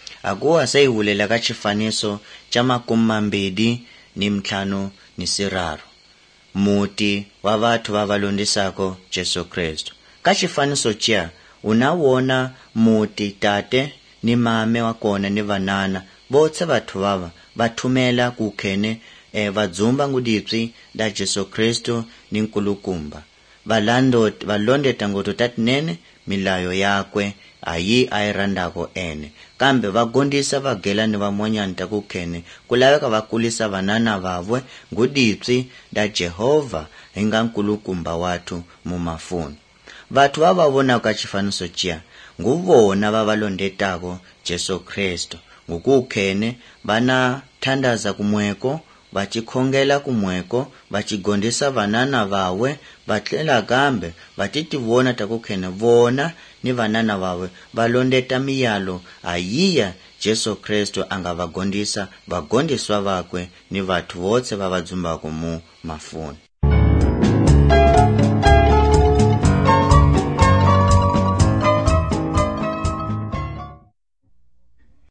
akuwa sayihulela ka xifaniso xa 25 muti wa vathu va valondisako Jesu Kristu. Ka xifaniso xiya unawona muti tate ni mame wa kona ni vanana votse vathu vava vathumela kukhene vadzumba ngudipsi da Jesu Kristu ni nkulukumba valondeta ngoto tatinene milayo yakwe ayirandako ene kambe vagondisa vagela ni van'wanyani ta kukhene kulaveka vakulisa vanana vavwe ngudipsi da Jehova hinga nkulukumba wathu mumafuni. Vathu va vona ka xifaniso xiya nguvona va valondetako Jesu Kristu ngukukhene vana thandaza kumweko vachikhongela kumweko vachigondisa vanana vawe vatlela kambe vatitivona takukhene vona ni vanana vawe valondeta miyalo ayiya Jesu Kristu anga vagondisa vagondiswa vakwe ni vathu votse va vadzumbako mu mafuni.